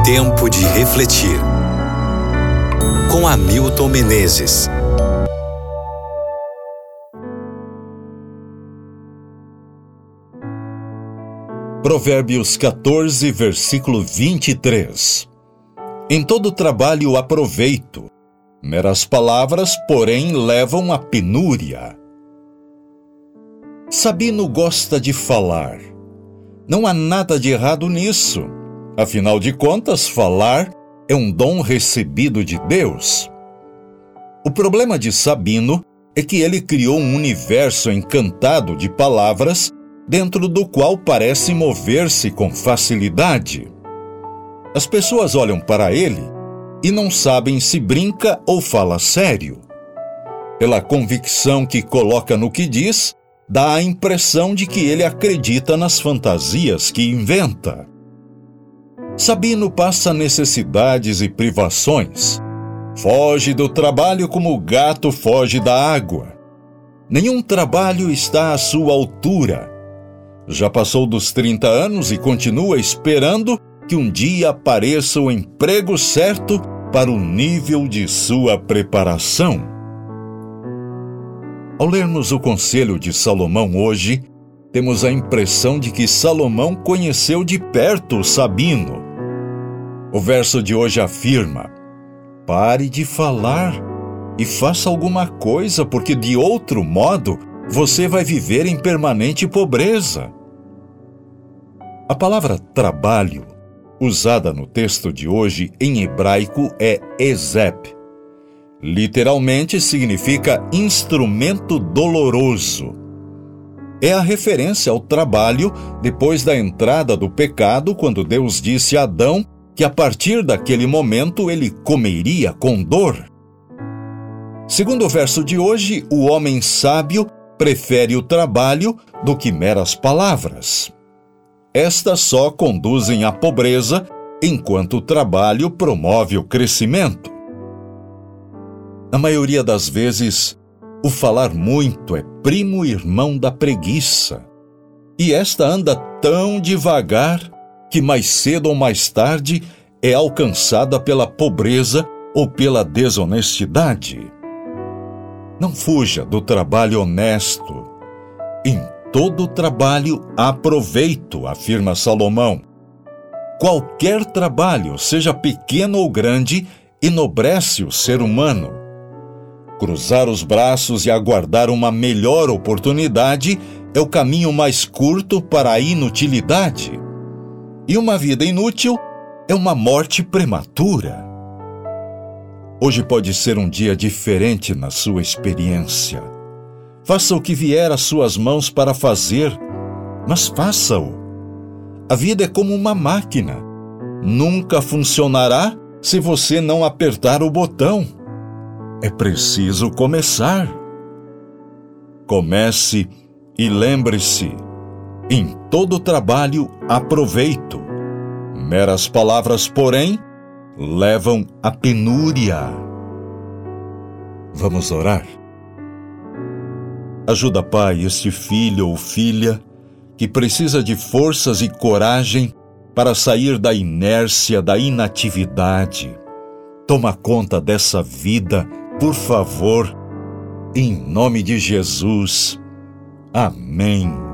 Tempo de refletir. Com Hamilton Menezes. Provérbios 14, versículo 23. Em todo trabalho há proveito, meras palavras, porém, levam à penúria. Sabino gosta de falar. Não há nada de errado nisso. Afinal de contas, falar é um dom recebido de Deus. O problema de Sabino é que ele criou um universo encantado de palavras dentro do qual parece mover-se com facilidade. As pessoas olham para ele e não sabem se brinca ou fala sério. Pela convicção que coloca no que diz, dá a impressão de que ele acredita nas fantasias que inventa. Sabino passa necessidades e privações. Foge do trabalho como o gato foge da água. Nenhum trabalho está à sua altura. Já passou dos 30 anos e continua esperando que um dia apareça o emprego certo para o nível de sua preparação. Ao lermos o conselho de Salomão hoje, temos a impressão de que Salomão conheceu de perto Sabino. O verso de hoje afirma: pare de falar e faça alguma coisa, porque de outro modo você vai viver em permanente pobreza. A palavra trabalho, usada no texto de hoje em hebraico, é ezep. Literalmente significa instrumento doloroso. É a referência ao trabalho depois da entrada do pecado, quando Deus disse a Adão que a partir daquele momento ele comeria com dor. Segundo o verso de hoje, o homem sábio prefere o trabalho do que meras palavras. Estas só conduzem à pobreza, enquanto o trabalho promove o crescimento. Na maioria das vezes, o falar muito é primo irmão da preguiça. E esta anda tão devagar que mais cedo ou mais tarde é alcançada pela pobreza ou pela desonestidade. Não fuja do trabalho honesto. Em todo trabalho há proveito, afirma Salomão. Qualquer trabalho, seja pequeno ou grande, enobrece o ser humano. Cruzar os braços e aguardar uma melhor oportunidade é o caminho mais curto para a inutilidade. E uma vida inútil é uma morte prematura. Hoje pode ser um dia diferente na sua experiência. Faça o que vier às suas mãos para fazer, mas faça-o. A vida é como uma máquina. Nunca funcionará se você não apertar o botão. É preciso começar. Comece e lembre-se: em todo trabalho há proveito. Meras palavras, porém, levam à penúria. Vamos orar? Ajuda, Pai, este filho ou filha que precisa de forças e coragem para sair da inércia, da inatividade. Toma conta dessa vida, por favor, em nome de Jesus. Amém.